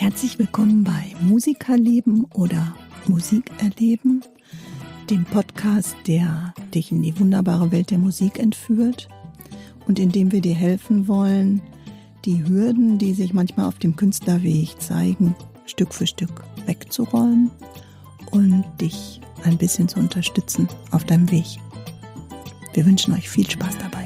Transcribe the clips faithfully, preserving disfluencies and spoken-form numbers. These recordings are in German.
Herzlich willkommen bei Musikerleben oder Musik erleben, dem Podcast, der dich in die wunderbare Welt der Musik entführt und in dem wir dir helfen wollen, die Hürden, die sich manchmal auf dem Künstlerweg zeigen, Stück für Stück wegzuräumen und dich ein bisschen zu unterstützen auf deinem Weg. Wir wünschen euch viel Spaß dabei.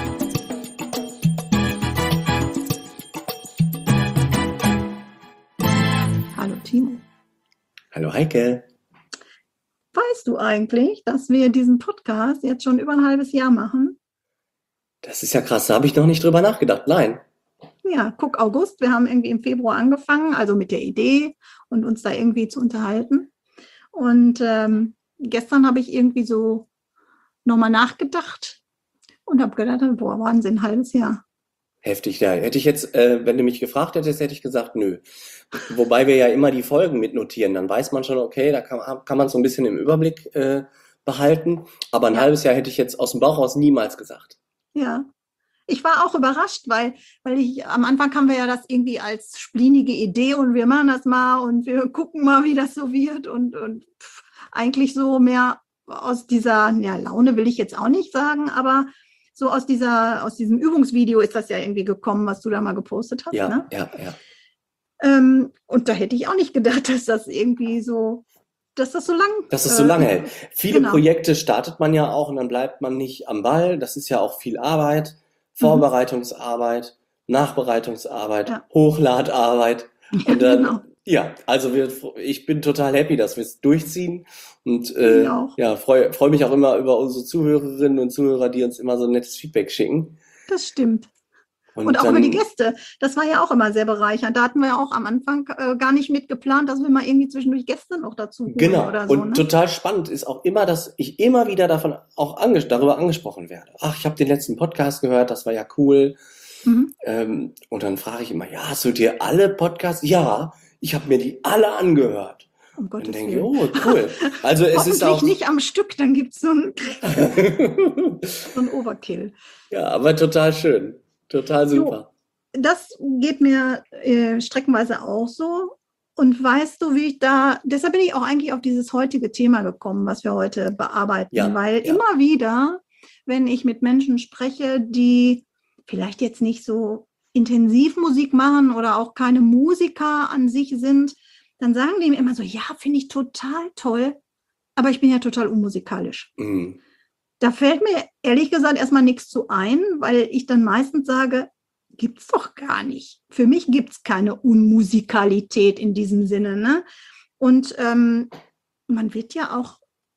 Hallo Timo. Hallo Heike. Weißt du eigentlich, dass wir diesen Podcast jetzt schon über ein halbes Jahr machen? Das ist ja krass, da habe ich noch nicht drüber nachgedacht. Nein. Ja, guck, August, wir haben irgendwie im Februar angefangen, also mit der Idee und uns da irgendwie zu unterhalten. Und ähm, gestern habe ich irgendwie so nochmal nachgedacht und habe gedacht, boah, Wahnsinn, ein halbes Jahr. Heftig, ja. Hätte ich jetzt, äh, wenn du mich gefragt hättest, hätte ich gesagt, nö. Wobei wir ja immer die Folgen mitnotieren, dann weiß man schon, okay, da kann, kann man so ein bisschen im Überblick äh, behalten. Aber ein Ja. halbes Jahr hätte ich jetzt aus dem Bauch raus niemals gesagt. Ja, ich war auch überrascht, weil, weil ich am Anfang haben wir ja das irgendwie als splinige Idee und wir machen das mal und wir gucken mal, wie das so wird und, und pff, eigentlich so mehr aus dieser, ja, Laune will ich jetzt auch nicht sagen, aber so aus dieser, aus diesem Übungsvideo ist das ja irgendwie gekommen, was du da mal gepostet hast. Ja, ne? ja, ja. Ähm, und da hätte ich auch nicht gedacht, dass das irgendwie so, dass das so lang, Dass es so äh, lange hält. Viele genau. Projekte startet man ja auch und dann bleibt man nicht am Ball. Das ist ja auch viel Arbeit, Vorbereitungsarbeit, Nachbereitungsarbeit, Ja. Hochladarbeit. Ja, Und dann, genau. ja, also wir, ich bin total happy, dass wir es durchziehen und äh, Ich auch. ja, freue freu mich auch immer über unsere Zuhörerinnen und Zuhörer, die uns immer so nettes Feedback schicken. Das stimmt. Und, Und auch dann, über die Gäste. Das war ja auch immer sehr bereichernd. Da hatten wir ja auch am Anfang äh, gar nicht mit geplant, dass wir mal irgendwie zwischendurch Gäste noch dazu holen Genau. oder so. Und Ne? total spannend ist auch immer, dass ich immer wieder davon auch anges darüber angesprochen werde. Ach, ich habe den letzten Podcast gehört, das war ja cool. Mhm. Ähm, und dann frage ich immer, ja, hast du dir alle Podcasts? Ja, ich habe mir die alle angehört. Um Dann Gottes denke ich, Willen. oh, cool. Also es ist Hoffentlich auch nicht am Stück, dann gibt es so ein, so ein Overkill. ja, aber total schön, total super. Jo, das geht mir äh, streckenweise auch so. Und weißt du, wie ich da, deshalb bin ich auch eigentlich auf dieses heutige Thema gekommen, was wir heute bearbeiten, Ja, weil ja. immer wieder, wenn ich mit Menschen spreche, die vielleicht jetzt nicht so intensiv Musik machen oder auch keine Musiker an sich sind, dann sagen die mir immer so, ja, finde ich total toll, aber ich bin ja total unmusikalisch. Mhm. Da fällt mir ehrlich gesagt erstmal nichts zu ein, weil ich dann meistens sage, gibt's doch gar nicht. Für mich gibt's keine Unmusikalität in diesem Sinne. Ne? Und ähm, man wird ja auch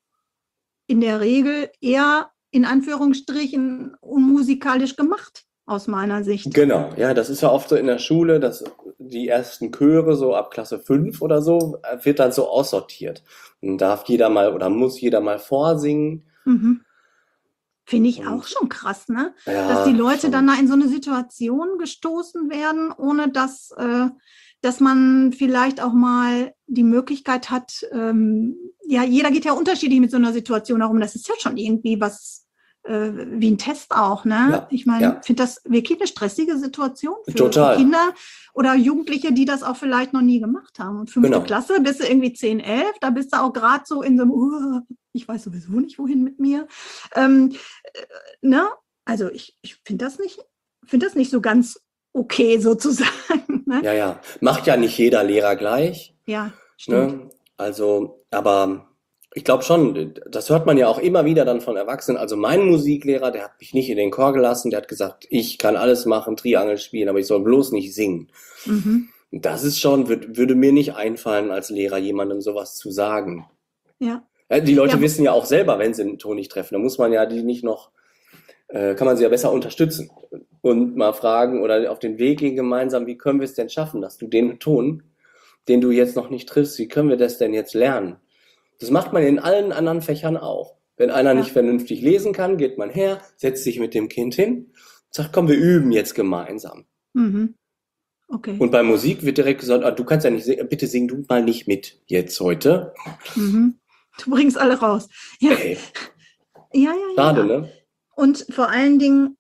in der Regel eher in Anführungsstrichen unmusikalisch gemacht, aus meiner Sicht. Genau, ja, das ist ja oft so in der Schule, dass die ersten Chöre so ab Klasse fünf oder so, äh, wird dann so aussortiert. Dann darf jeder mal oder muss jeder mal vorsingen. Mhm. Finde ich Und auch schon krass, ne? ja, Dass die Leute schon. dann da in so eine Situation gestoßen werden, ohne dass, äh, dass man vielleicht auch mal die Möglichkeit hat, ähm, ja, jeder geht ja unterschiedlich mit so einer Situation herum. Das ist ja schon irgendwie was äh, wie ein Test auch, ne? Ja, Ich meine, ja. finde das wirklich eine stressige Situation für, für Total. Kinder oder Jugendliche, die das auch vielleicht noch nie gemacht haben. Und fünfte Genau. Klasse, bist du irgendwie zehn, elf, da bist du auch gerade so in so einem, uh, ich weiß sowieso nicht, wohin mit mir. Ähm, äh, ne? Also ich, ich finde das nicht, finde das nicht so ganz okay sozusagen. Ne? Ja, ja. Macht ja nicht jeder Lehrer gleich. Ja, stimmt. Ne? Also, aber ich glaube schon, das hört man ja auch immer wieder dann von Erwachsenen. Also mein Musiklehrer, der hat mich nicht in den Chor gelassen, der hat gesagt, ich kann alles machen, Triangel spielen, aber ich soll bloß nicht singen. Mhm. Das ist schon, würd, würde mir nicht einfallen, als Lehrer jemandem sowas zu sagen. Ja. Ja, die Leute Ja, wissen ja auch selber, wenn sie einen Ton nicht treffen. Da muss man ja die nicht noch, äh, kann man sie ja besser unterstützen und mal fragen oder auf den Weg gehen gemeinsam, wie können wir es denn schaffen, dass du den Ton, den du jetzt noch nicht triffst, wie können wir das denn jetzt lernen? Das macht man in allen anderen Fächern auch. Wenn einer Ja. nicht vernünftig lesen kann, geht man her, setzt sich mit dem Kind hin, sagt, komm, wir üben jetzt gemeinsam. Mhm. Okay. Und bei Musik wird direkt gesagt, ah, du kannst ja nicht singen, bitte sing du mal nicht mit jetzt heute. Mhm. Du bringst alle raus. Ja, Ey, ja, ja. schade, ja. ne? Und vor allen Dingen,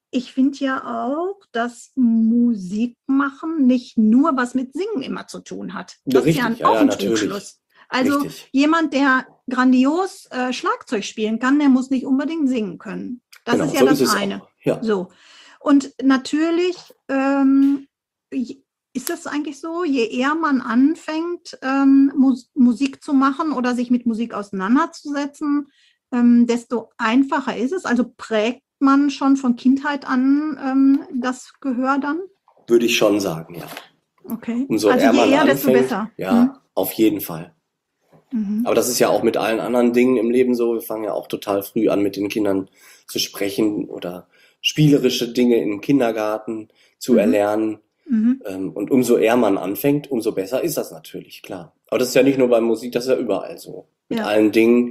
ich finde ja auch, dass Musik machen nicht nur was mit Singen immer zu tun hat. Ja, Das ist ja ein, richtig, ja, auch ja, ein natürlich. Trugschluss. Also Richtig. jemand, der grandios äh, Schlagzeug spielen kann, der muss nicht unbedingt singen können. Das Genau, ist ja so ist das es eine. auch. Ja. So. Und natürlich ähm, ist es eigentlich so, je eher man anfängt, ähm, Mus Musik zu machen oder sich mit Musik auseinanderzusetzen, ähm, desto einfacher ist es. Also prägt man schon von Kindheit an ähm, das Gehör dann? Würde ich schon sagen, ja. Okay. Umso Also eher je man eher, desto anfängt, besser. ja, Hm? auf jeden Fall. Mhm. Aber das ist ja auch mit allen anderen Dingen im Leben so. Wir fangen ja auch total früh an, mit den Kindern zu sprechen oder spielerische Dinge im Kindergarten zu Mhm. erlernen. Mhm. Ähm, Und umso eher man anfängt, umso besser ist das natürlich, klar. Aber das ist ja nicht nur bei Musik, das ist ja überall so. Mit Ja. allen Dingen.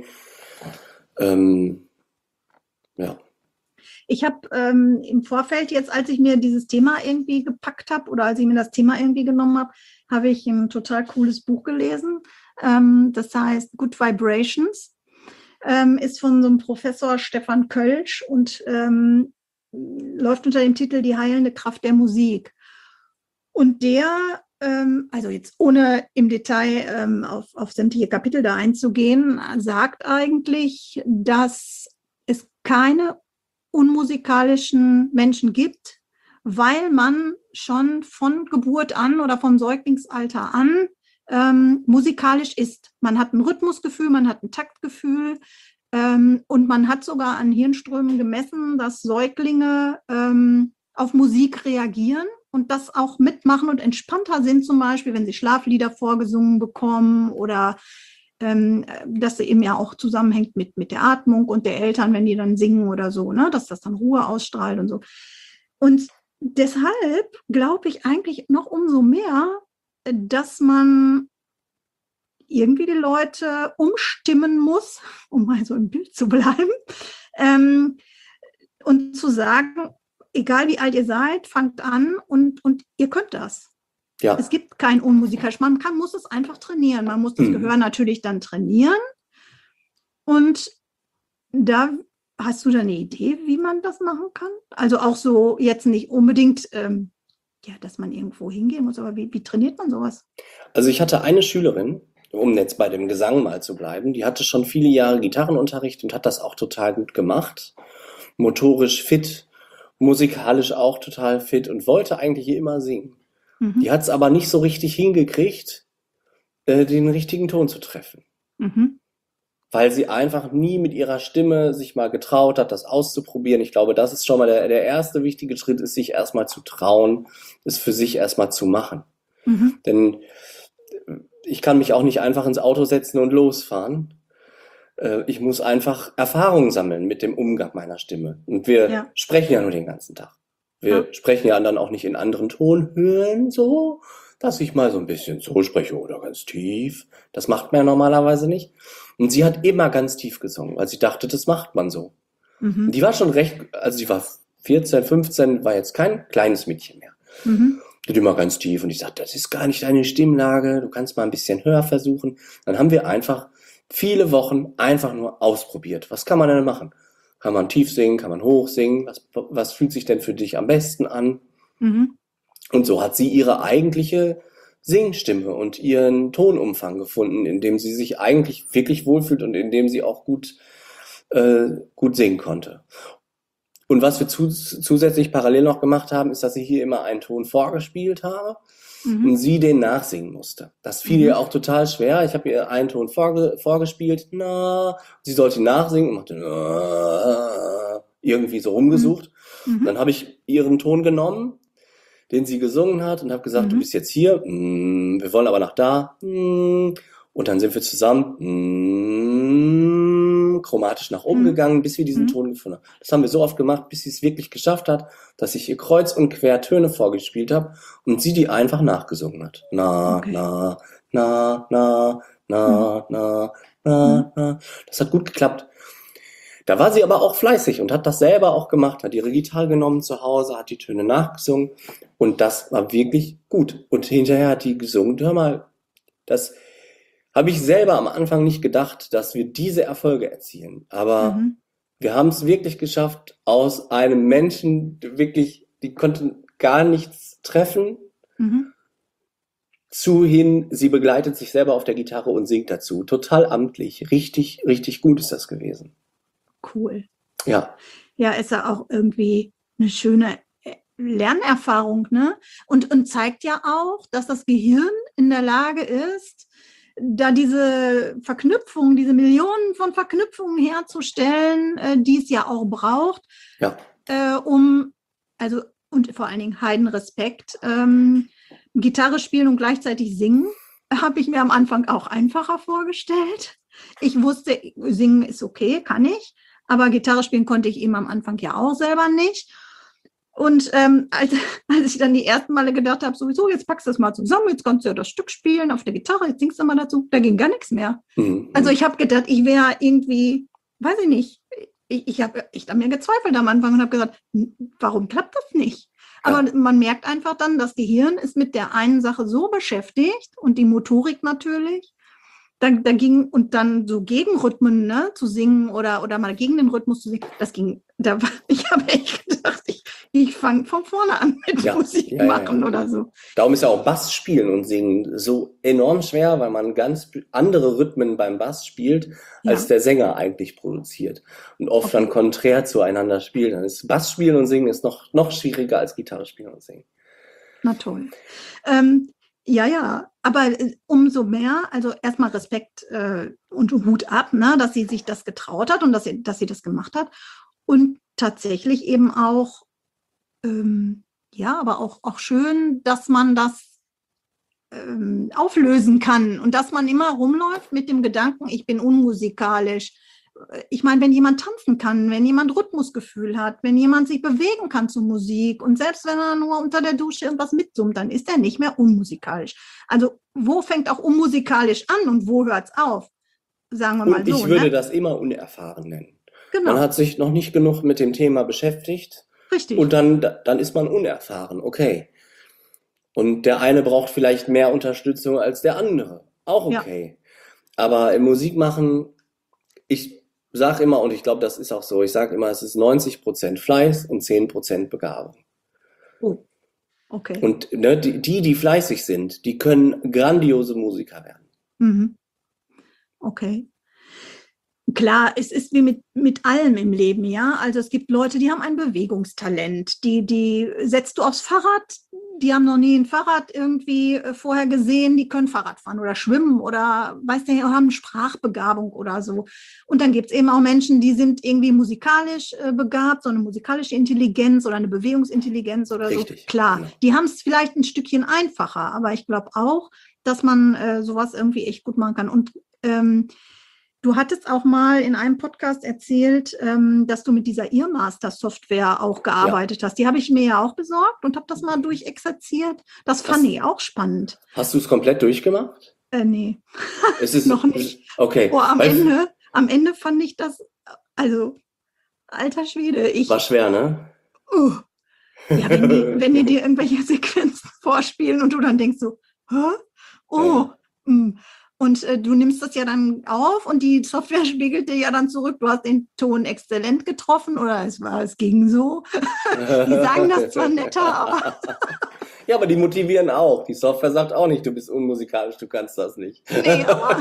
Ähm, ja. Ich habe ähm, im Vorfeld jetzt, als ich mir dieses Thema irgendwie gepackt habe oder als ich mir das Thema irgendwie genommen habe, habe ich ein total cooles Buch gelesen. Ähm, das heißt Good Vibrations. Ähm, ist von so einem Professor Stefan Kölsch und ähm, läuft unter dem Titel Die heilende Kraft der Musik. Und der, ähm, also jetzt ohne im Detail ähm, auf, auf sämtliche Kapitel da einzugehen, sagt eigentlich, dass es keine unmusikalischen Menschen gibt, weil man schon von Geburt an oder vom Säuglingsalter an ähm, musikalisch ist. Man hat ein Rhythmusgefühl, man hat ein Taktgefühl ähm, und man hat sogar an Hirnströmen gemessen, dass Säuglinge ähm, auf Musik reagieren und das auch mitmachen und entspannter sind, zum Beispiel, wenn sie Schlaflieder vorgesungen bekommen oder ähm, dass sie eben ja auch zusammenhängt mit, mit der Atmung und der Eltern, wenn die dann singen oder so, ne, dass das dann Ruhe ausstrahlt und so. Und deshalb glaube ich eigentlich noch umso mehr, dass man irgendwie die Leute umstimmen muss, um mal so im Bild zu bleiben, ähm, und zu sagen, egal wie alt ihr seid, fangt an und, und ihr könnt das. Ja. Es gibt kein unmusikalisch. Man kann, muss es einfach trainieren. Man muss das Mhm. Gehör natürlich dann trainieren. Und da hast du da eine Idee, wie man das machen kann? Also auch so jetzt nicht unbedingt, ähm, ja, dass man irgendwo hingehen muss, aber wie, wie trainiert man sowas? Also ich hatte eine Schülerin, um jetzt bei dem Gesang mal zu bleiben, die hatte schon viele Jahre Gitarrenunterricht und hat das auch total gut gemacht. Motorisch fit, musikalisch auch total fit und wollte eigentlich immer singen. Mhm. Die hat es aber nicht so richtig hingekriegt, äh, den richtigen Ton zu treffen. Mhm. Weil sie einfach nie mit ihrer Stimme sich mal getraut hat, das auszuprobieren. Ich glaube, das ist schon mal der, der erste wichtige Schritt, ist sich erstmal zu trauen, es für sich erstmal zu machen. Mhm. Denn ich kann mich auch nicht einfach ins Auto setzen und losfahren. Ich muss einfach Erfahrung sammeln mit dem Umgang meiner Stimme. Und wir Ja. sprechen ja nur den ganzen Tag. Wir Ja. sprechen ja dann auch nicht in anderen Tonhöhen so, dass ich mal so ein bisschen so spreche oder ganz tief. Das macht man ja normalerweise nicht. Und sie hat immer ganz tief gesungen, weil sie dachte, das macht man so. Mhm. Die war schon recht, also sie war vierzehn, fünfzehn, war jetzt kein kleines Mädchen mehr. Mhm. Die hat immer ganz tief und ich sagte, das ist gar nicht deine Stimmlage, du kannst mal ein bisschen höher versuchen. Dann haben wir einfach viele Wochen einfach nur ausprobiert. Was kann man denn machen? Kann man tief singen, kann man hoch singen? Was, was fühlt sich denn für dich am besten an? Mhm. Und so hat sie ihre eigentliche Singstimme und ihren Tonumfang gefunden, in dem sie sich eigentlich wirklich wohlfühlt und in dem sie auch gut, äh, gut singen konnte. Und was wir zu, zusätzlich parallel noch gemacht haben, ist, dass ich hier immer einen Ton vorgespielt habe Mhm. und sie den nachsingen musste. Das fiel Mhm. ihr auch total schwer. Ich habe ihr einen Ton vorge vorgespielt, na, sie sollte nachsingen und machte na, irgendwie so rumgesucht. Mhm. Und dann habe ich ihren Ton genommen, den sie gesungen hat, und habe gesagt, Mhm. du bist jetzt hier, mm, wir wollen aber nach da, mm, und dann sind wir zusammen mm, chromatisch nach oben Mhm. gegangen, bis wir diesen Mhm. Ton gefunden haben. Das haben wir so oft gemacht, bis sie es wirklich geschafft hat, dass ich ihr kreuz und quer Töne vorgespielt habe und sie die einfach nachgesungen hat. Na, Okay. na, na, na, na, na, na, na. Das hat gut geklappt. Da war sie aber auch fleißig und hat das selber auch gemacht, hat ihre Gitarre genommen zu Hause, hat die Töne nachgesungen und das war wirklich gut. Und hinterher hat die gesungen, hör mal, das habe ich selber am Anfang nicht gedacht, dass wir diese Erfolge erzielen. Aber Mhm. wir haben es wirklich geschafft, aus einem Menschen, wirklich, die konnten gar nichts treffen, Mhm. zu hin, sie begleitet sich selber auf der Gitarre und singt dazu. Total amtlich. Richtig, richtig gut ist das gewesen. Cool. Ja. Ja, ist ja auch irgendwie eine schöne äh, Lernerfahrung, ne? Und, und zeigt ja auch, dass das Gehirn in der Lage ist, da diese Verknüpfungen, diese Millionen von Verknüpfungen herzustellen, äh, die es ja auch braucht, Ja. äh, um, also, und vor allen Dingen Heidenrespekt, ähm, Gitarre spielen und gleichzeitig singen, habe ich mir am Anfang auch einfacher vorgestellt. Ich wusste, singen ist okay, kann ich, aber Gitarre spielen konnte ich eben am Anfang ja auch selber nicht. Und ähm, als, als ich dann die ersten Male gedacht habe, sowieso, jetzt packst du das mal zusammen, jetzt kannst du ja das Stück spielen auf der Gitarre, jetzt singst du mal dazu, da ging gar nichts mehr. Mhm. Also ich habe gedacht, ich wäre irgendwie, weiß ich nicht, ich, ich habe echt an mir gezweifelt am Anfang und habe gesagt, warum klappt das nicht? Aber Ja. man merkt einfach dann, das Gehirn ist mit der einen Sache so beschäftigt und die Motorik natürlich, da, da ging, und dann so Gegenrhythmen, ne, zu singen oder, oder mal gegen den Rhythmus zu singen, das ging, da war, ich habe echt gedacht, ich, ich fange von vorne an mit Ja, Musik ja, ja, machen ja. oder so. Darum ist ja auch Bass spielen und singen so enorm schwer, weil man ganz andere Rhythmen beim Bass spielt, als Ja, der Sänger eigentlich produziert. Und oft dann okay. konträr zueinander spielt. Dann ist Bass spielen und singen ist noch, noch schwieriger als Gitarre spielen und singen. Na toll. Ähm, ja, ja, aber äh, umso mehr, also erstmal Respekt äh, und Hut ab, ne, dass sie sich das getraut hat und dass sie, dass sie das gemacht hat. Und tatsächlich eben auch, ähm, ja, aber auch, auch schön, dass man das ähm, auflösen kann und dass man immer rumläuft mit dem Gedanken, ich bin unmusikalisch. Ich meine, wenn jemand tanzen kann, wenn jemand Rhythmusgefühl hat, wenn jemand sich bewegen kann zu Musik und selbst wenn er nur unter der Dusche irgendwas mitsummt, dann ist er nicht mehr unmusikalisch. Also wo fängt auch unmusikalisch an und wo hört es auf? Sagen wir mal Und ich so, würde ne? das immer unerfahren nennen. Man Genau, hat sich noch nicht genug mit dem Thema beschäftigt richtig. und dann, dann ist man unerfahren. Okay. Und der eine braucht vielleicht mehr Unterstützung als der andere. Auch Ja, okay. Aber im Musikmachen, ich sage immer, und ich glaube, das ist auch so, ich sage immer, es ist neunzig Prozent Fleiß und zehn Prozent Begabung. oh, okay. Und ne, die, die, die fleißig sind, die können grandiose Musiker werden. Mhm. Okay. Klar, es ist wie mit, mit allem im Leben, ja. Also es gibt Leute, die haben ein Bewegungstalent, die, die setzt du aufs Fahrrad, die haben noch nie ein Fahrrad irgendwie äh, vorher gesehen, die können Fahrrad fahren oder schwimmen oder weiß nicht, haben Sprachbegabung oder so. Und dann gibt es eben auch Menschen, die sind irgendwie musikalisch äh, begabt, so eine musikalische Intelligenz oder eine Bewegungsintelligenz oder so. Richtig, Klar, genau. die haben es vielleicht ein Stückchen einfacher, aber ich glaube auch, dass man äh, sowas irgendwie echt gut machen kann. Und ähm, du hattest auch mal in einem Podcast erzählt, ähm, dass du mit dieser Earmaster-Software auch gearbeitet Ja. hast. Die habe ich mir ja auch besorgt und habe das mal durchexerziert. Das fand Hast, ich auch spannend. hast du es komplett durchgemacht? Äh, nee, Es ist, noch nicht. okay, Oh, am weil Ende, am Ende fand ich das, also, alter Schwede, ich, war schwer, ne? uh, ja, wenn die, wenn die dir irgendwelche Sequenzen vorspielen und du dann denkst so, hä? Oh, Ja. mm. Und äh, du nimmst das ja dann auf und die Software spiegelt dir ja dann zurück, du hast den Ton exzellent getroffen oder es war, es ging so. Die sagen das zwar netter, aber Ja, aber die motivieren auch. Die Software sagt auch nicht, du bist unmusikalisch, du kannst das nicht. nee, aber,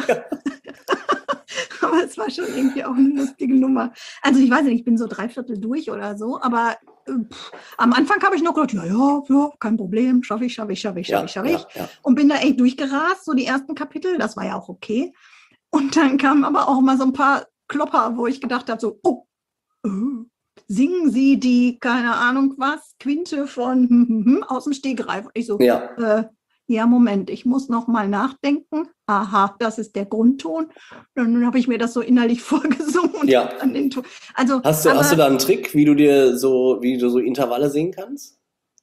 aber es war schon irgendwie auch eine lustige Nummer. Also ich weiß nicht, ich bin so dreiviertel durch oder so, aber äh, pff, am Anfang habe ich noch gedacht, ja, ja, ja, kein Problem, schaffe ich, schaffe ich, schaffe ich, schaffe Ja, ich, schaffe ich. ja, ja. Und bin da echt durchgerast, so die ersten Kapitel, das war ja auch okay. Und dann kamen aber auch mal so ein paar Klopper, wo ich gedacht habe, so, oh, äh, singen Sie die, keine Ahnung was, Quinte von hm, hm, hm, aus dem Stegreif. Und ich so, Ja, äh, ja, Moment, ich muss noch mal nachdenken. Aha, das ist der Grundton. Dann habe ich mir das so innerlich vorgesungen und ja. hab dann den Ton. Also, Hast du, aber, hast du da einen Trick, wie du dir so, wie du so Intervalle singen kannst?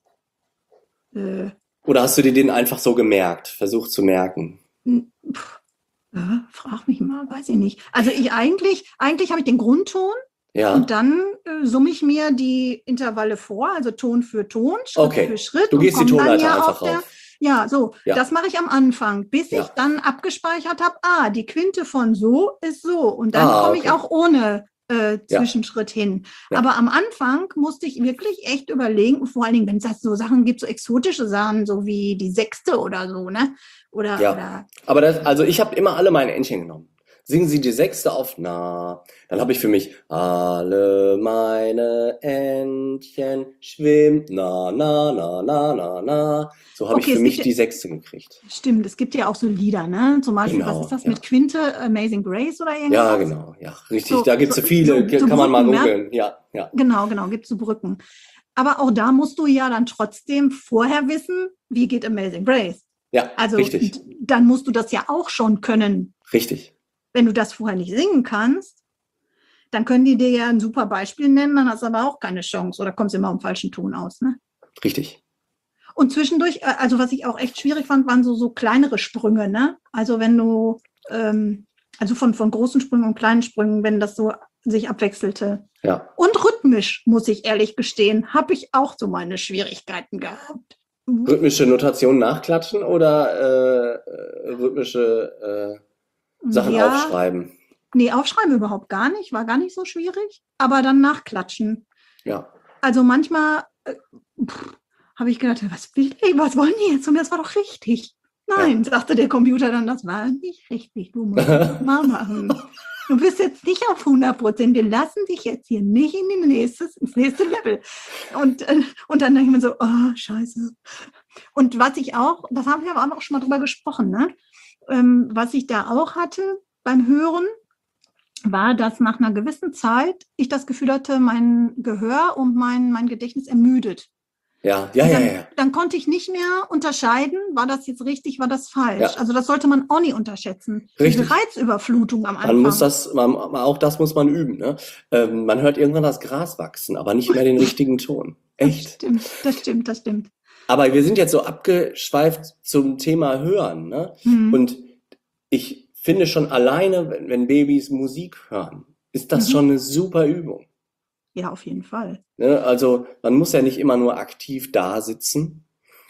äh, Oder hast du dir den einfach so gemerkt, versucht zu merken? pff, äh, frag mich mal, weiß ich nicht. Also ich eigentlich, eigentlich habe ich den Grundton. Ja, Und dann äh, summe ich mir die Intervalle vor, also Ton für Ton, Schritt okay. für Schritt Du und gehst die komme dann Tonleiter ja einfach auf der, rauf. ja, so, Ja, das mache ich am Anfang, bis ich ja. dann abgespeichert habe, ah, die Quinte von so ist so und dann Ah, komme ich okay. auch ohne äh, Ja. Zwischenschritt hin. Ja. Aber am Anfang musste ich wirklich echt überlegen, vor allen Dingen, wenn es so Sachen gibt, so exotische Sachen, so wie die Sechste oder so, ne? Oder, Ja. oder Aber das, also ich habe immer alle meine Entchen genommen. Singen Sie die Sechste auf Na. Dann habe ich für mich alle meine Entchen schwimmt na na na na na na. So habe Okay, ich für es mich gibt die ja- Sechste gekriegt. stimmt, es gibt ja auch so Lieder, ne? Zum Beispiel, was Genau, ist das ja. mit Quinte, Amazing Grace oder irgendwas? Ja, genau, ja, richtig. So- Da gibt es so- so viele, so- so kann man mal Brücken, ne? googeln. Ja, ja. Genau, genau, gibt es so Brücken. Aber auch da musst du ja dann trotzdem vorher wissen, wie geht Amazing Grace. Ja, Also richtig, d- dann musst du das ja auch schon können. richtig. Wenn du das vorher nicht singen kannst, dann können die dir ja ein super Beispiel nennen, dann hast du aber auch keine Chance oder kommst immer am falschen Ton aus. Ne? Richtig. Und zwischendurch, äh, also was ich auch echt schwierig fand, waren so, so kleinere Sprünge. Ne? Also wenn du, ähm, also von, von großen Sprüngen und kleinen Sprüngen, wenn das so sich abwechselte. Ja. Und rhythmisch, muss ich ehrlich gestehen, habe ich auch so meine Schwierigkeiten gehabt. Rhythmische Notation nachklatschen oder äh, äh, rhythmische äh, Sachen Ja, aufschreiben? Nee, aufschreiben überhaupt gar nicht, war gar nicht so schwierig. Aber dann nachklatschen. Ja. Also manchmal äh, habe ich gedacht, was will ich, was wollen die jetzt? Und das war doch richtig. Nein, sagte der Computer dann, das war nicht richtig. Du musst das mal machen. Du bist jetzt nicht auf hundert Prozent. Wir lassen dich jetzt hier nicht in die nächstes, ins nächste Level. Und, äh, und dann denke ich mir so, oh, scheiße. Und was ich auch, das haben wir aber auch schon mal drüber gesprochen, ne? Ähm, was ich da auch hatte beim Hören, war, dass nach einer gewissen Zeit ich das Gefühl hatte, mein Gehör und mein, mein Gedächtnis ermüdet. Ja, ja, Und ja, dann, ja. dann konnte ich nicht mehr unterscheiden, war das jetzt richtig, war das falsch. Ja. Also das sollte man auch nicht unterschätzen. Richtig. Diese Reizüberflutung am Anfang. Man muss das, man, auch das muss man üben. Ne? Ähm, man hört irgendwann das Gras wachsen, aber nicht mehr den richtigen Ton. Das Echt. stimmt, das stimmt, das stimmt. Aber wir sind jetzt so abgeschweift zum Thema Hören. Ne? Mhm. Und ich finde schon alleine, wenn, wenn Babys Musik hören, ist das Mhm. schon eine super Übung. Ja, auf jeden Fall. Ne? Also man muss ja nicht immer nur aktiv da sitzen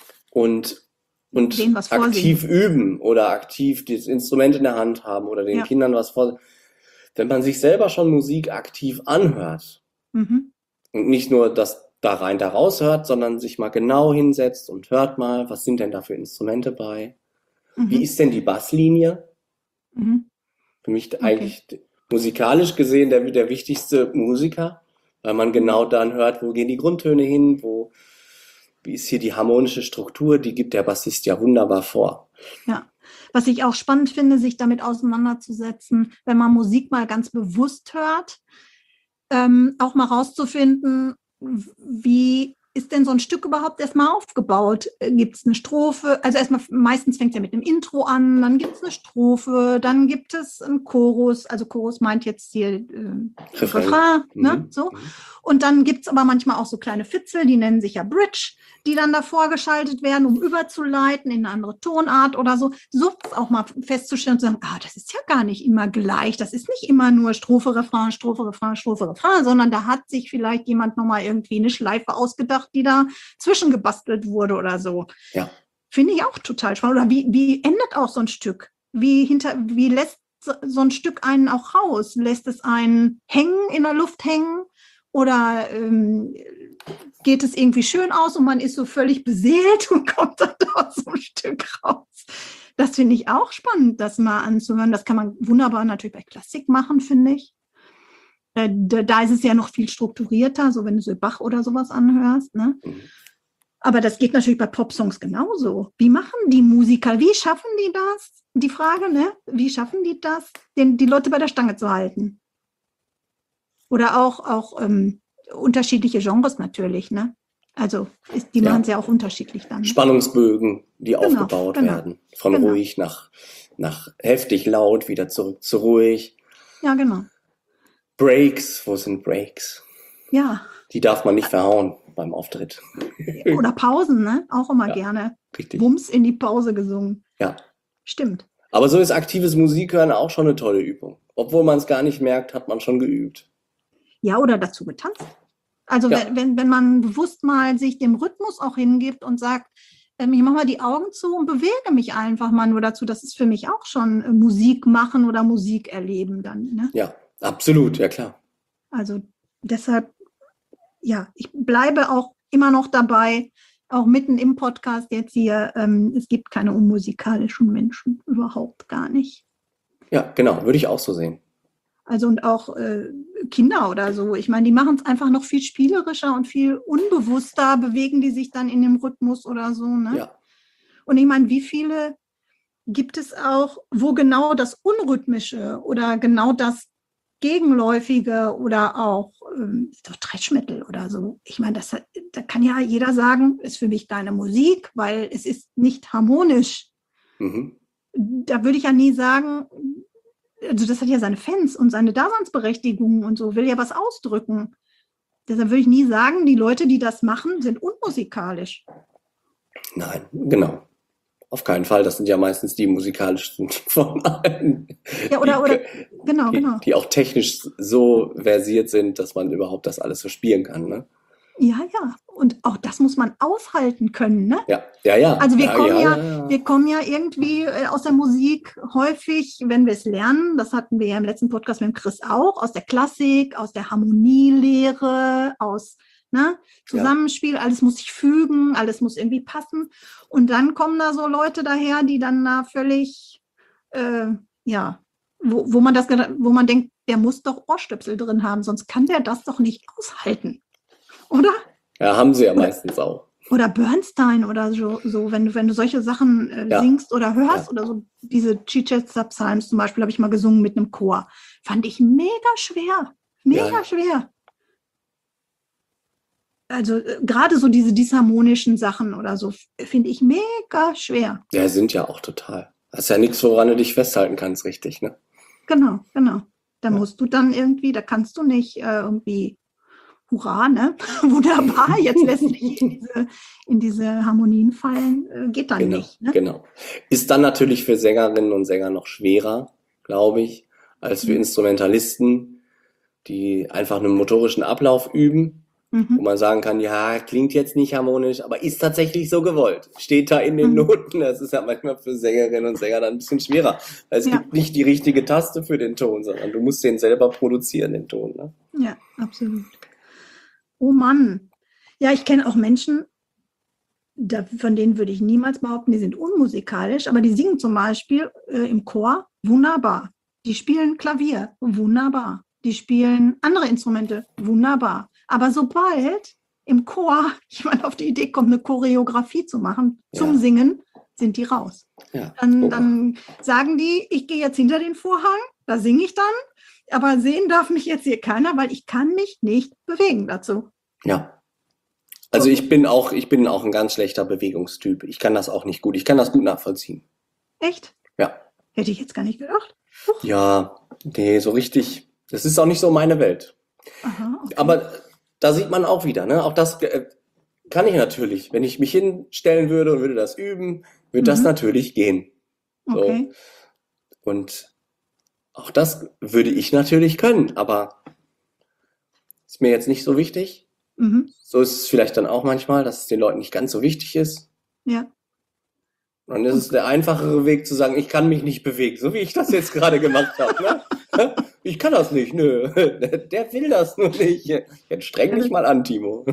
und, und Denen was vorsingen. aktiv üben oder aktiv das Instrument in der Hand haben oder den Ja. Kindern was vor. Wenn man sich selber schon Musik aktiv anhört Mhm. und nicht nur das da rein, da raus hört, sondern sich mal genau hinsetzt und hört mal, was sind denn da für Instrumente bei? Wie Mhm. ist denn die Basslinie? Mhm. Für mich eigentlich musikalisch gesehen der, der wichtigste Musiker, weil man genau dann hört, wo gehen die Grundtöne hin, wo, wie ist hier die harmonische Struktur, die gibt der Bassist ja wunderbar vor. Ja, was ich auch spannend finde, sich damit auseinanderzusetzen, wenn man Musik mal ganz bewusst hört, ähm, auch mal rauszufinden, wie ist denn so ein Stück überhaupt erstmal aufgebaut? Gibt es eine Strophe? Also erstmal, meistens fängt es ja mit einem Intro an, dann gibt es eine Strophe, dann gibt es einen Chorus, also Chorus meint jetzt hier äh, Refrain. Refrain, ne? Mhm. So. Und dann gibt es aber manchmal auch so kleine Fitzel, die nennen sich ja Bridge, die dann davor geschaltet werden, um überzuleiten in eine andere Tonart oder so. So auch mal festzustellen und zu sagen, ah, das ist ja gar nicht immer gleich. Das ist nicht immer nur Strophe, Refrain, Strophe, Refrain, Strophe, Refrain, sondern da hat sich vielleicht jemand nochmal irgendwie eine Schleife ausgedacht, die da zwischengebastelt wurde oder so. Ja. Finde ich auch total spannend. Oder wie, wie endet auch so ein Stück? Wie, hinter, wie lässt so, so ein Stück einen auch raus? Lässt es einen hängen, in der Luft hängen? Oder ähm, geht es irgendwie schön aus und man ist so völlig beseelt und kommt dann aus so einem Stück raus? Das finde ich auch spannend, das mal anzuhören. Das kann man wunderbar natürlich bei Klassik machen, finde ich. Äh, da, da ist es ja noch viel strukturierter, so wenn du so Bach oder sowas anhörst. Ne? Mhm. Aber das geht natürlich bei Popsongs genauso. Wie machen die Musiker? Wie schaffen die das? Die Frage, ne? Wie schaffen die das, den, die Leute bei der Stange zu halten? Oder auch, auch ähm, unterschiedliche Genres natürlich, ne? Also ist, die Ja. machen es ja auch unterschiedlich dann. Ne? Spannungsbögen, die Genau, aufgebaut genau, werden. Von genau. ruhig nach, nach heftig laut, wieder zurück zu ruhig. Ja, genau. Breaks, wo sind Breaks? Ja. Die darf man nicht verhauen beim Auftritt. Oder Pausen, ne? Auch immer Ja. gerne. Richtig. Wumms in die Pause gesungen. Ja. Stimmt. Aber so ist aktives Musikhören auch schon eine tolle Übung. Obwohl man es gar nicht merkt, hat man schon geübt. Ja, oder dazu getanzt. Also Ja. wenn, wenn, wenn man bewusst mal sich dem Rhythmus auch hingibt und sagt, ähm, ich mache mal die Augen zu und bewege mich einfach mal nur dazu, das ist für mich auch schon äh, Musik machen oder Musik erleben dann. Ne? Ja, absolut, ja klar. Also deshalb, ja, ich bleibe auch immer noch dabei, auch mitten im Podcast jetzt hier, ähm, es gibt keine unmusikalischen Menschen, überhaupt gar nicht. Ja, genau, würde ich auch so sehen. Also und auch äh, Kinder oder so. Ich meine, die machen es einfach noch viel spielerischer und viel unbewusster, bewegen die sich dann in dem Rhythmus oder so. Ne? Ja. Und ich meine, wie viele gibt es auch, wo genau das Unrhythmische oder genau das Gegenläufige oder auch ähm, so Thrash-Metal oder so. Ich meine, das, da kann ja jeder sagen, ist für mich keine Musik, weil es ist nicht harmonisch. Mhm. Da würde ich ja nie sagen, also das hat ja seine Fans und seine Daseinsberechtigung und so, will ja was ausdrücken. Deshalb würde ich nie sagen, die Leute, die das machen, sind unmusikalisch. Nein, genau. Auf keinen Fall. Das sind ja meistens die musikalischsten von allen. Ja, oder, die, oder, genau, die, genau. Die auch technisch so versiert sind, dass man überhaupt das alles so spielen kann, ne? Ja, ja. Und auch das muss man aushalten können, ne? Ja, ja, ja. Also wir ja, kommen ja, ja, ja, ja. wir kommen ja irgendwie äh, aus der Musik häufig, wenn wir es lernen, das hatten wir ja im letzten Podcast mit dem Chris auch, aus der Klassik, aus der Harmonielehre, aus ne, Zusammenspiel, alles muss sich fügen, alles muss irgendwie passen. Und dann kommen da so Leute daher, die dann da völlig, äh, ja, wo, wo man das, wo man denkt, der muss doch Ohrstöpsel drin haben, sonst kann der das doch nicht aushalten. Oder? Ja, haben sie ja Oder, meistens auch. oder Bernstein oder so, so wenn du, wenn du solche Sachen äh, Ja. singst oder hörst Ja. oder so, diese Chichester Psalms zum Beispiel habe ich mal gesungen mit einem Chor. Fand ich mega schwer. Mega Ja. schwer. Also äh, gerade so diese disharmonischen Sachen oder so f- finde ich mega schwer. Ja, sind ja auch total. Das ist ja nichts, woran du dich festhalten kannst, richtig, ne? Genau, genau. Da Ja. musst du dann irgendwie, da kannst du nicht äh, irgendwie, hurra, ne? Wunderbar, jetzt lässt sich in diese, in diese Harmonien fallen, äh, geht dann Genau, nicht. Ne? genau. Ist dann natürlich für Sängerinnen und Sänger noch schwerer, glaube ich, als für Mhm. Instrumentalisten, die einfach einen motorischen Ablauf üben, wo Mhm. man sagen kann, ja, klingt jetzt nicht harmonisch, aber ist tatsächlich so gewollt. Steht da in den Mhm. Noten. Das ist ja manchmal für Sängerinnen und Sänger dann ein bisschen schwerer. Weil es Ja. gibt nicht die richtige Taste für den Ton, sondern du musst den selber produzieren, den Ton. Ne? Ja, absolut. Oh Mann. Ja, ich kenne auch Menschen, da, von denen würde ich niemals behaupten, die sind unmusikalisch, aber die singen zum Beispiel äh, im Chor wunderbar. Die spielen Klavier, wunderbar. Die spielen andere Instrumente, wunderbar. Aber sobald im Chor jemand auf die Idee kommt, eine Choreografie zu machen zum Ja. Singen, sind die raus. Ja. Dann, Oh. dann sagen die, ich gehe jetzt hinter den Vorhang, da singe ich dann, aber sehen darf mich jetzt hier keiner, weil ich kann mich nicht bewegen dazu. Ja. Also ich bin auch, ich bin auch ein ganz schlechter Bewegungstyp. Ich kann das auch nicht gut. Ich kann das gut nachvollziehen. Echt? Ja. Hätte ich jetzt gar nicht gedacht. Huch. Ja, nee, so richtig. Das ist auch nicht so meine Welt. Aha, okay. Aber da sieht man auch wieder, ne? Auch das äh, kann ich natürlich. Wenn ich mich hinstellen würde und würde das üben, würde das Mhm. natürlich gehen. So. Okay. Und auch das würde ich natürlich können, aber ist mir jetzt nicht so wichtig. Mhm. So ist es vielleicht dann auch manchmal, dass es den Leuten nicht ganz so wichtig ist. Ja. Und dann ist es der einfachere Weg zu sagen, ich kann mich nicht bewegen, so wie ich das jetzt gerade gemacht habe. Ne? Ich kann das nicht, nö. Der will das nur nicht. Jetzt streng dich mal an, Timo.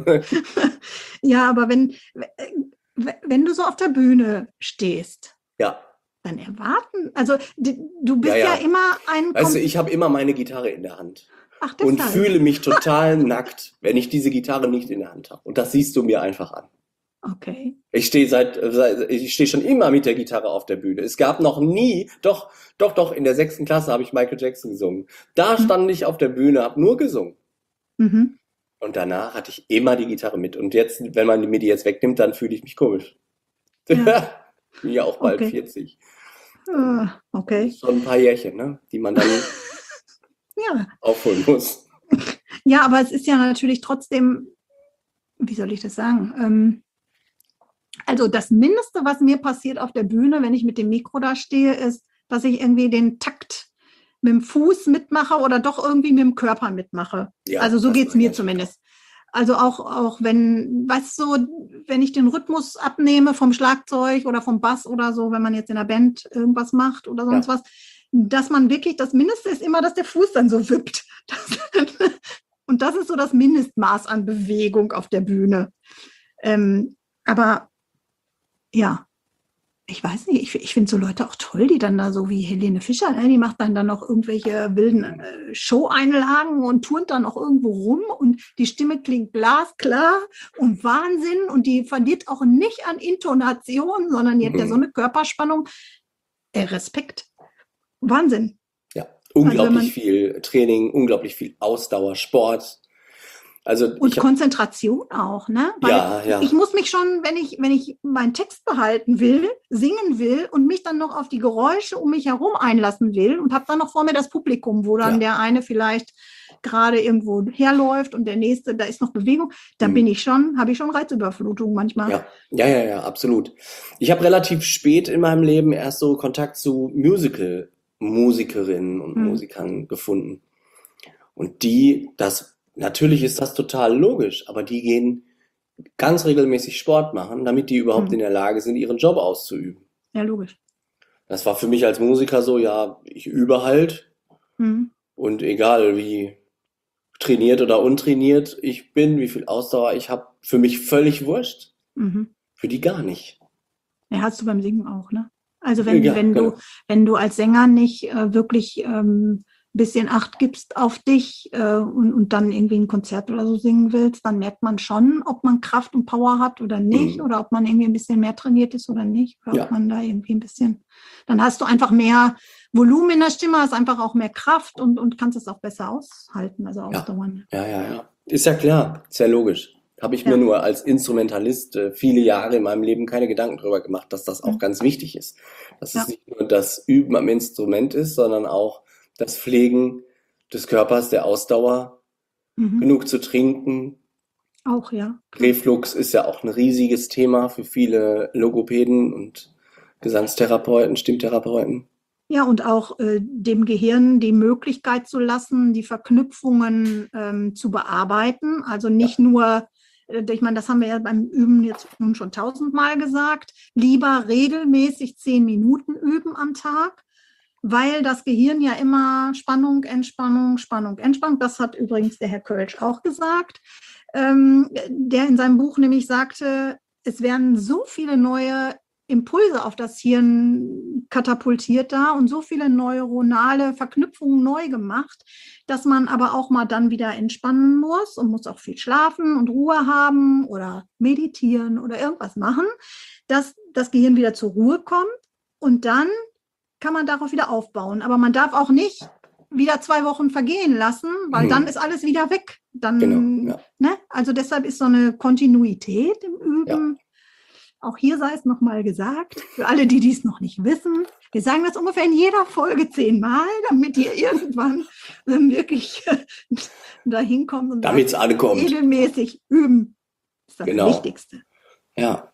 Ja, aber wenn, wenn du so auf der Bühne stehst, Ja, dann erwarten, also d- du bist Ja, ja, ja. immer ein... weißt du, Kom- ich habe immer meine Gitarre in der Hand Ach, und deshalb. fühle mich total nackt, wenn ich diese Gitarre nicht in der Hand habe. Und das siehst du mir einfach an. Okay. Ich stehe seit, seit ich stehe schon immer mit der Gitarre auf der Bühne. Es gab noch nie, doch, doch, doch, in der sechsten Klasse habe ich Michael Jackson gesungen. Da Mhm. stand ich auf der Bühne, habe nur gesungen. Mhm. Und danach hatte ich immer die Gitarre mit. Und jetzt, wenn man mir die jetzt wegnimmt, dann fühle ich mich komisch. Ja. Bin ja auch bald Okay. vierzig. Ah, okay. Schon ein paar Jährchen, ne? Die man dann Ja. aufholen muss. Ja, aber es ist ja natürlich trotzdem, wie soll ich das sagen? Ähm, also das Mindeste, was mir passiert auf der Bühne, wenn ich mit dem Mikro da stehe, ist, dass ich irgendwie den Takt mit dem Fuß mitmache oder doch irgendwie mit dem Körper mitmache. Ja, also so das geht es meine mir ich. zumindest. Also auch, auch wenn, weißt du, wenn ich den Rhythmus abnehme vom Schlagzeug oder vom Bass oder so, wenn man jetzt in der Band irgendwas macht oder sonst Ja. was, dass man wirklich, das Mindeste ist immer, dass der Fuß dann so wippt. Das, Und das ist so das Mindestmaß an Bewegung auf der Bühne. Ähm, aber ja, ich weiß nicht, ich, ich finde so Leute auch toll, die dann da so wie Helene Fischer, ne, die macht dann dann noch irgendwelche wilden äh, Show-Einlagen und turnt dann auch irgendwo rum und die Stimme klingt glasklar und Wahnsinn und die verliert auch nicht an Intonation, sondern die hat ja so eine Körperspannung. Äh, Respekt. Wahnsinn. Ja, unglaublich Also man, viel Training, unglaublich viel Ausdauer, Sport. Also und ich hab, Konzentration auch, ne? Weil ja, ja. ich muss mich schon, wenn ich, wenn ich meinen Text behalten will, singen will und mich dann noch auf die Geräusche um mich herum einlassen will und habe dann noch vor mir das Publikum, wo dann ja. der eine vielleicht gerade irgendwo herläuft und der nächste, da ist noch Bewegung, da mhm. bin ich schon, habe ich schon Reizüberflutung manchmal. Ja, ja, ja, ja, absolut. Ich habe relativ spät in meinem Leben erst so Kontakt zu Musical-Musikerinnen und mhm. Musikern gefunden. Und die, das natürlich ist das total logisch, aber die gehen ganz regelmäßig Sport machen, damit die überhaupt mhm. in der Lage sind, ihren Job auszuüben. Ja, logisch. Das war für mich als Musiker so, ja, ich übe halt mhm. und egal wie trainiert oder untrainiert ich bin, wie viel Ausdauer ich habe, für mich völlig wurscht. Mhm. Für die gar nicht. Ja, hast du beim Singen auch, ne? Also wenn, ja, wenn, genau. du, wenn du als Sänger nicht äh, wirklich ähm, bisschen Acht gibst auf dich äh, und, und dann irgendwie ein Konzert oder so singen willst, dann merkt man schon, ob man Kraft und Power hat oder nicht, mhm. oder ob man irgendwie ein bisschen mehr trainiert ist oder nicht, oder ja. ob man da irgendwie ein bisschen, dann hast du einfach mehr Volumen in der Stimme, hast einfach auch mehr Kraft und, und kannst es auch besser aushalten, also ausdauern. Ja, ja, ja. ja. Ist ja klar, ist ja logisch. Habe ich ja. mir nur als Instrumentalist äh, viele Jahre in meinem Leben keine Gedanken darüber gemacht, dass das auch mhm. ganz wichtig ist. Dass ja. es nicht nur das Üben am Instrument ist, sondern auch das Pflegen des Körpers, der Ausdauer, mhm. genug zu trinken. Auch, ja. Reflux ist ja auch ein riesiges Thema für viele Logopäden und Gesangstherapeuten, Stimmtherapeuten. Ja, und auch äh, dem Gehirn die Möglichkeit zu lassen, die Verknüpfungen ähm, zu bearbeiten. Also nicht ja. nur, äh, ich meine, das haben wir ja beim Üben jetzt nun schon tausendmal gesagt, lieber regelmäßig zehn Minuten üben am Tag, weil das Gehirn ja immer Spannung, Entspannung, Spannung, Entspannung, das hat übrigens der Herr Kölsch auch gesagt, ähm, der in seinem Buch nämlich sagte, es werden so viele neue Impulse auf das Hirn katapultiert da und so viele neuronale Verknüpfungen neu gemacht, dass man aber auch mal dann wieder entspannen muss und muss auch viel schlafen und Ruhe haben oder meditieren oder irgendwas machen, dass das Gehirn wieder zur Ruhe kommt und dann kann man darauf wieder aufbauen. Aber man darf auch nicht wieder zwei Wochen vergehen lassen, weil hm. dann ist alles wieder weg. Dann, genau, ja. ne? Also deshalb ist so eine Kontinuität im Üben. Ja. Auch hier sei es nochmal gesagt, für alle, die dies noch nicht wissen, wir sagen das ungefähr in jeder Folge zehnmal, damit ihr irgendwann ähm, wirklich dahin kommt und damit es ankommt. Regelmäßig üben ist das genau. Wichtigste. Ja.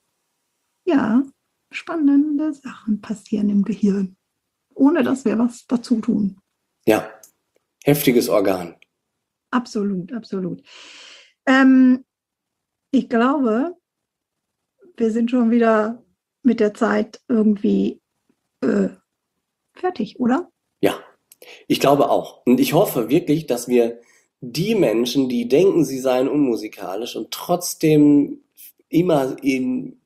Ja. Spannende Sachen passieren im Gehirn, ohne dass wir was dazu tun. Ja, heftiges Organ. Absolut, absolut. Ähm, ich glaube, wir sind schon wieder mit der Zeit irgendwie äh, fertig, oder? Ja, ich glaube auch. Und ich hoffe wirklich, dass wir die Menschen, die denken, sie seien unmusikalisch und trotzdem immer in...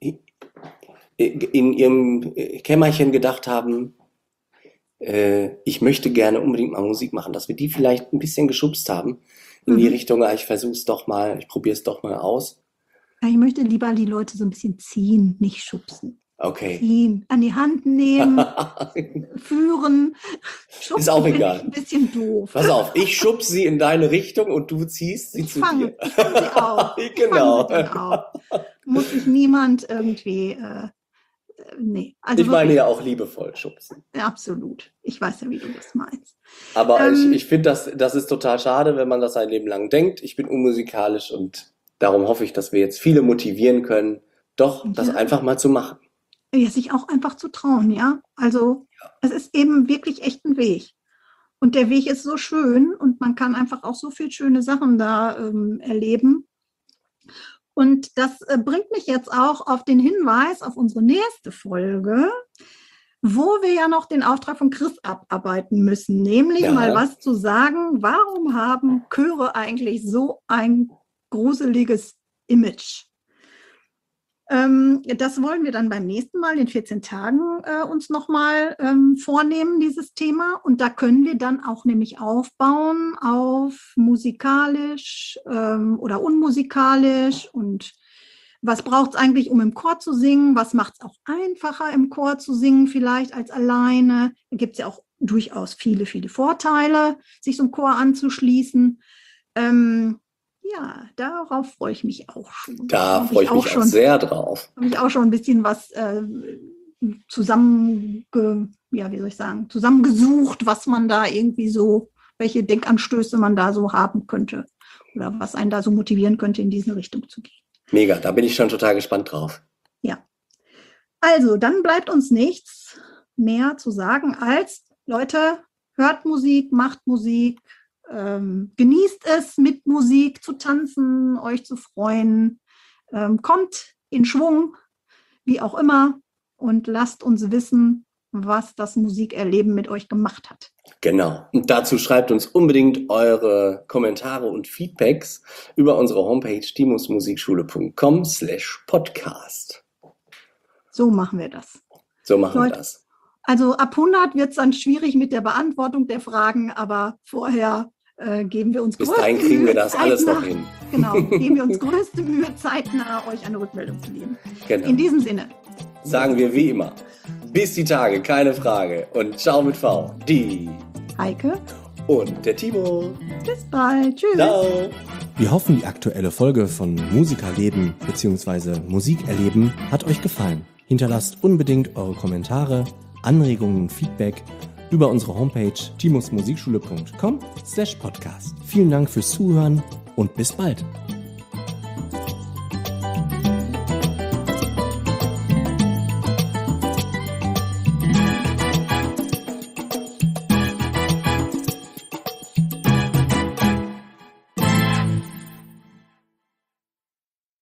in ihrem Kämmerchen gedacht haben, äh, ich möchte gerne unbedingt mal Musik machen, dass wir die vielleicht ein bisschen geschubst haben in mhm. die Richtung, ich versuche es doch mal, ich probiere es doch mal aus. Ich möchte lieber die Leute so ein bisschen ziehen, nicht schubsen. Okay. Ziehen, an die Hand nehmen, führen. Schubsen ist auch egal. Ein bisschen doof. Pass auf, ich schubse sie in deine Richtung und du ziehst sie ich zu fang, dir. Ich fange sie auf. Genau. Ich fang sie auf. Muss sich niemand irgendwie... Äh, Nee, also ich meine wirklich, ja auch liebevoll schubsen. Absolut. Ich weiß ja, wie du das meinst. Aber ähm, ich, ich finde, das, das ist total schade, wenn man das sein Leben lang denkt. Ich bin unmusikalisch und darum hoffe ich, dass wir jetzt viele motivieren können, doch das ja. einfach mal zu machen. Ja, sich auch einfach zu trauen, ja. Also ja. es ist eben wirklich echt ein Weg. Und der Weg ist so schön und man kann einfach auch so viele schöne Sachen da ähm, erleben. Und das äh, bringt mich jetzt auch auf den Hinweis auf unsere nächste Folge. wo wir ja noch den Auftrag von Chris abarbeiten müssen, nämlich Ja. mal was zu sagen, warum haben Chöre eigentlich so ein gruseliges Image? Ähm, das wollen wir dann beim nächsten Mal in vierzehn Tagen äh, uns nochmal ähm, vornehmen, dieses Thema. Und da können wir dann auch nämlich aufbauen auf musikalisch ähm, oder unmusikalisch und was braucht es eigentlich, um im Chor zu singen? Was macht es auch einfacher, im Chor zu singen vielleicht als alleine? Da gibt es ja auch durchaus viele, viele Vorteile, sich so einem Chor anzuschließen. Ähm, ja, darauf freue ich mich auch schon. Da Hab freue ich mich auch schon, sehr drauf. Habe ich auch schon ein bisschen was äh, zusammen, ja, wie soll ich sagen, zusammengesucht, was man da irgendwie so, welche Denkanstöße man da so haben könnte oder was einen da so motivieren könnte, in diese Richtung zu gehen. Mega, da bin ich schon total gespannt drauf. Ja, also dann bleibt uns nichts mehr zu sagen als, Leute, hört Musik, macht Musik, ähm, genießt es, mit Musik zu tanzen, euch zu freuen, ähm, kommt in Schwung, wie auch immer, und lasst uns wissen, was das Musikerleben mit euch gemacht hat. Genau. Und dazu schreibt uns unbedingt eure Kommentare und Feedbacks über unsere Homepage timusmusikschule punkt com slash podcast. So machen wir das. So machen Leute, wir das. Also ab hundert wird es dann schwierig mit der Beantwortung der Fragen, aber vorher äh, geben wir uns Bis größte dahin kriegen Mühe, wir das alles zeitnah, noch hin. Genau, geben wir uns größte Mühe, zeitnah euch eine Rückmeldung zu geben. Genau. In diesem Sinne. Sagen wir wie immer, bis die Tage, keine Frage. Und ciao mit V, die Heike, und der Timo. bis bald. Tschüss. Ciao. Wir hoffen, die aktuelle Folge von Musikerleben bzw. Musikerleben hat euch gefallen. Hinterlasst unbedingt eure Kommentare, Anregungen und Feedback über unsere Homepage timusmusikschule punkt com slash podcast. Vielen Dank fürs Zuhören und bis bald.